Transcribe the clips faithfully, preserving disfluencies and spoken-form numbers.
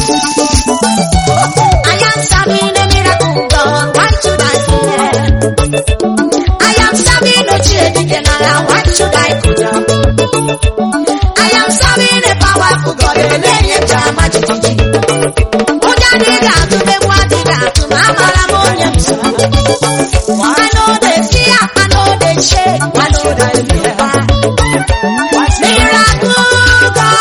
I am serving a miracle God. Why should I fear? I am serving a trading general. Why should I fear? I am serving a powerful God. A name Jamaj. Oja diga to the one diga to Mama Ramonia. I know they fear. I know they shake. Why should I fear? Miracle God.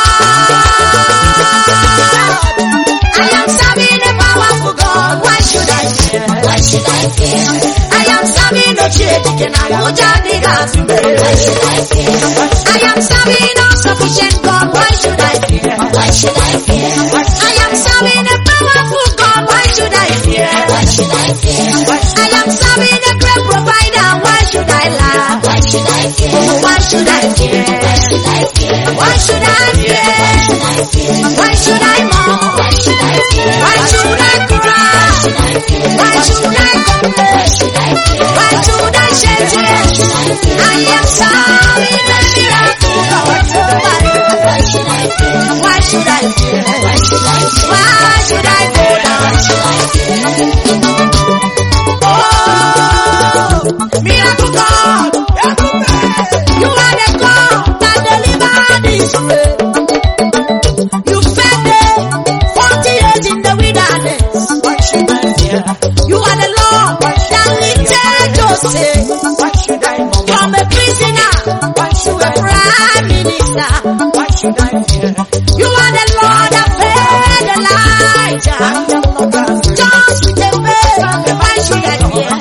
I am serving a powerful God. Why should I fear? Why should I fear? I am serving a trading general. Oja diga to the why should I fear? I am serving a sufficient God. Why should I fear? Why should I fear? I am serving a powerful God. Why should I fear? Why should I fear? I am serving a great provider. Why should I laugh? Why should I fear? Why should I fear? Why should I fear? Why should I fear? Why should I mourn? Why should I fear? Why should I cry? Why should I complain? Why should I shed tears? I am serving a miracle God. Why should I fear? Why should I fear? Why should I fear? Why should I go down? Oh, miracle God, you are the God that delivered Israel. You fed them forty years in the wilderness. Why should I fear? You are the Lord that lifted Joseph from a prisoner to a prime minister. Why should I fear? You are the Lord that fed Elijah just with a faith. Why should I fear?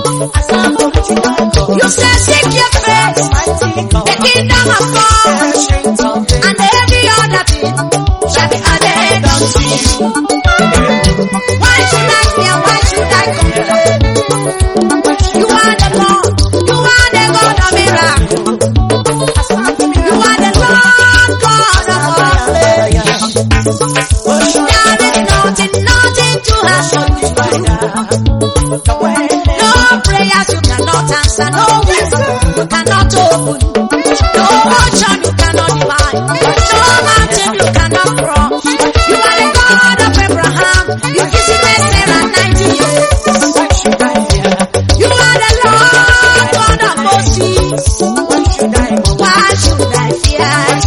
You say seek your face, the kingdom of God, and every other thing shall be added unto you. Why should I fear? Why should I complain? You are the Lord, you are the God of miracles. You are the Lord God of all flesh. There is nothing, nothing too hard for you. No prayers you cannot answer, no window you cannot open, no ocean you cannot divide, no mountain you cannot cross. You are the God of Abraham, you visited Sarah ninety years. You are the Lord God of Moses. Why should I fear?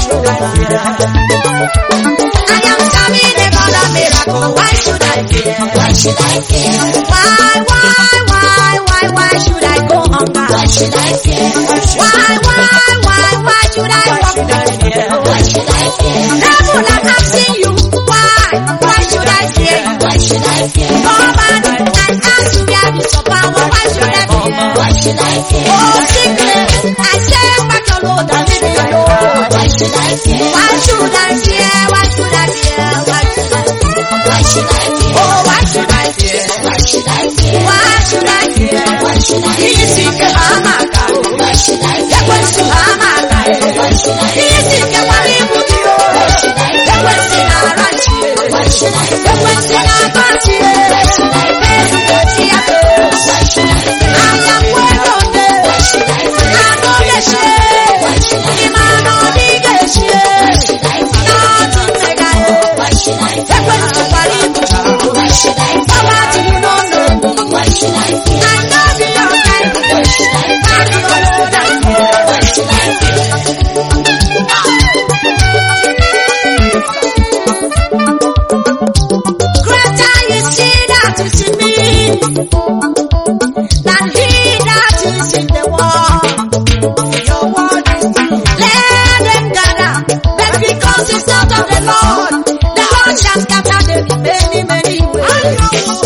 I am serving the God of miracle. Why should I fear? Why should I fear? Why, why, why, why, why should I go hunger? Why should I fear? Why, why, why, why should I walk? Why should I fear? Devil, I'm asking you. Why? Why should I fear? Why should I fear? Nobody can ask you where you so power. Why should I fear? Why should I fear? Oh, sickness, I say back your Lord and leave me alone. Why should I fear? Why should I fear? Why should I fear? Why should I fear? Why should I fear? Oh, why should I fear? Why should I fear? Why should I fear? Why should I fear? Easy to hamaka. Why should I fear? Why should I hamaka? Why should I fear? Easy to waribu dio. Why should I fear? Why should I rachi? Why should I fear? Why should I party? Why should I fear? Why should I fear? I am well on there. Why should I fear? I know the shame. Why should I fear? I know the shame. Why should I fear? Nothing like I know. Why should I fear? Why should I fear? Why should I fear? Poverty you don't know. Why should I fear? I know the other time. Why should I fear? Why should I fear? Greater is he that is in me than he that is in the world. Your word is true. Let them gather, but because it's not of the Lord, the Lord shall scatter them in many, many ways.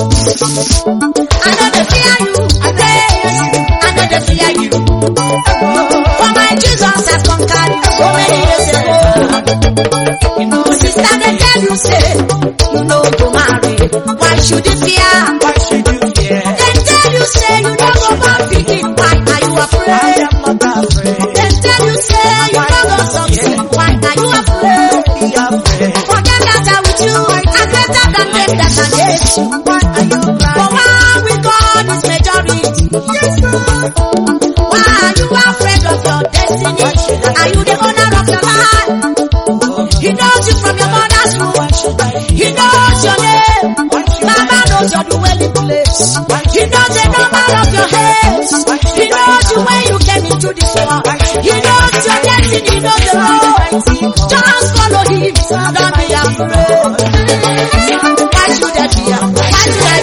I know they fear you, I know they fear you. For my Jesus has conquered you so many years ago. Sister, they tell you, say, you know go marry. Why should you fear? Why should you fear? They tell you, say, you know go born picking. Why are you afraid? I am not afraid. They tell you, say, you know go succeed. Why are you afraid? Be afraid. Forget that I'm with you. I'm greater than them that are against you. Why are you afraid? For one with God is majority. Yes, Lord. Why are you afraid of your destiny? Are you the owner of your life? He knows you from your mother's womb. He knows knows your name. Baba knows your dwelling place. He knows the number of your hairs. He knows you when you came into this world. He knows your destiny. He knows the road. Just follow him. Don't be afraid. Why should I fear? Why should I